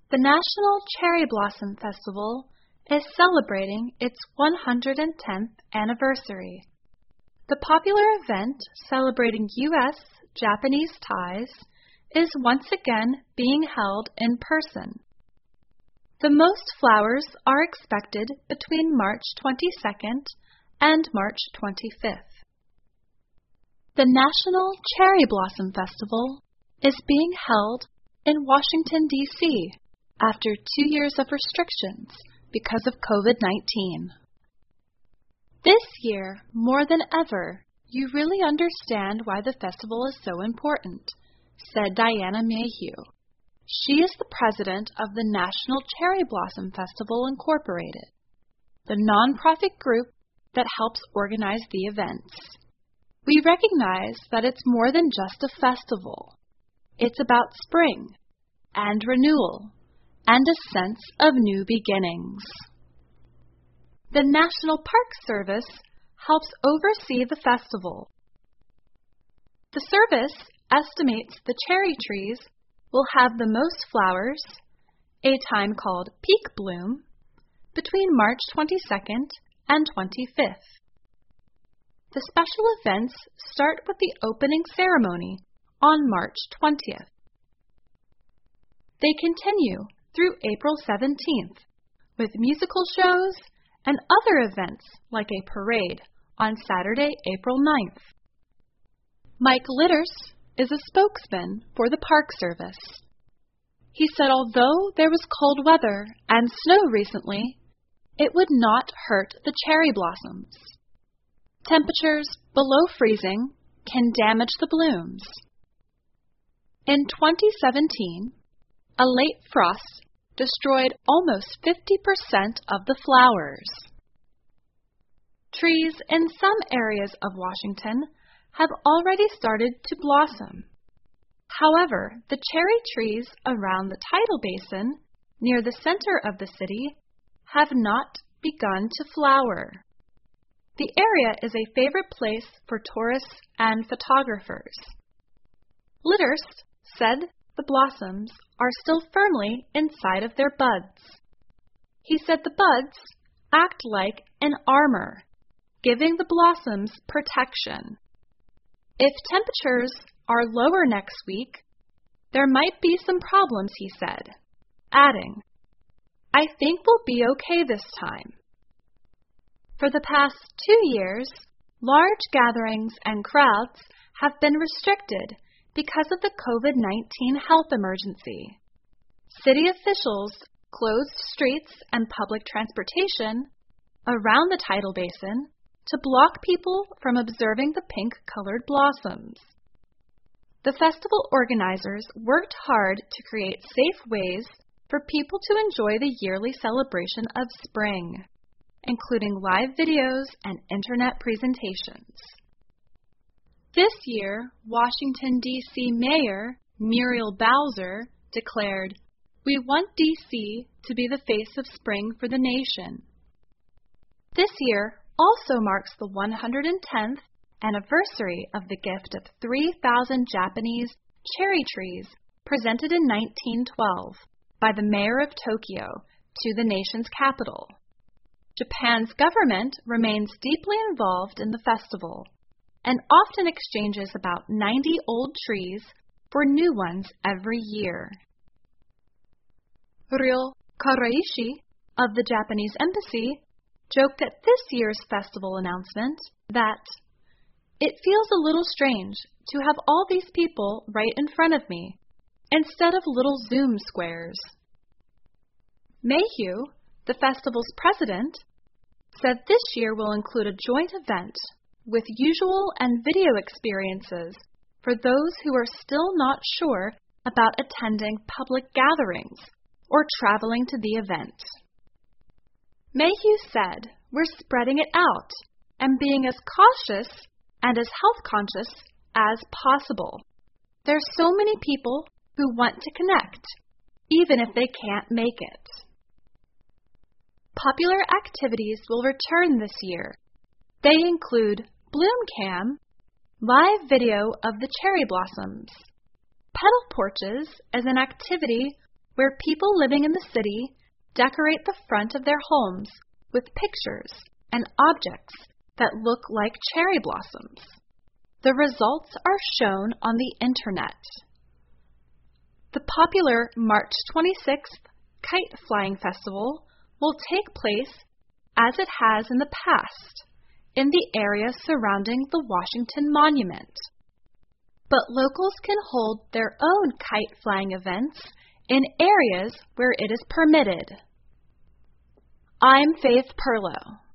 The National Cherry Blossom Festival is celebrating its 110th anniversary. The popular event celebrating U.S.-Japanese ties is once again being held in person. The most flowers are expected between March 22nd and March 25th. The National Cherry Blossom Festival is being held in Washington, D.C. after 2 years of restrictions because of COVID-19. This year, more than ever, you really understand why the festival is so important, said Diana Mayhew. She is the president of the National Cherry Blossom Festival Incorporated, the nonprofit group that helps organize the events. We recognize that it's more than just a festival. It's about spring and renewal and a sense of new beginnings. The National Park Service helps oversee the festival. The service estimates the cherry trees will have the most flowers, a time called peak bloom, between March 22nd and 25th. The special events start with the opening ceremony on March 20th. They continue through April 17th with musical shows and other events like a parade on Saturday, April 9th. Mike Litters is a spokesman for the Park Service. He said although there was cold weather and snow recently, it would not hurt the cherry blossoms. Temperatures below freezing can damage the blooms. In 2017, a late frost destroyed almost 50% of the flowers. Trees in some areas of Washington have already started to blossom. However, the cherry trees around the tidal basin near the center of the city have not begun to flower. The area is a favorite place for tourists and photographers. Litters said the blossoms are still firmly inside of their buds. He said the buds act like an armor, giving the blossoms protection. If temperatures are lower next week, there might be some problems, he said, adding, "I think we'll be okay this time." For the past 2 years, large gatherings and crowds have been restricted because of the COVID-19 health emergency. City officials closed streets and public transportation around the tidal basin to block people from observing the pink-colored blossoms. The festival organizers worked hard to create safe ways for people to enjoy the yearly celebration of spring, including live videos and internet presentations. This year, Washington, D.C. Mayor Muriel Bowser declared, "We want D.C. to be the face of spring for the nation." This year also marks the 110th anniversary of the gift of 3,000 Japanese cherry trees presented in 1912 by the mayor of Tokyo to the nation's capital. Japan's government remains deeply involved in the festival and often exchanges about 90 old trees for new ones every year. Ryo Karaishi of the Japanese Embassy joked at this year's festival announcement that it feels a little strange to have all these people right in front of me instead of little Zoom squares. Mayhew, the festival's president, said this year will include a joint event with usual and video experiences for those who are still not sure about attending public gatherings or traveling to the event. Mayhew said, "We're spreading it out and being as cautious and as health conscious as possible. There's so many people who want to connect, even if they can't make it." Popular activities will return this year. They include Bloomcam, live video of the cherry blossoms. Petal porches is an activity where people living in the city decorate the front of their homes with pictures and objects that look like cherry blossoms. The results are shown on the internet. The popular March 26th Kite Flying Festival will take place, as it has in the past, in the area surrounding the Washington Monument. But locals can hold their own kite flying events in areas where it is permitted. I'm Faith Perlow.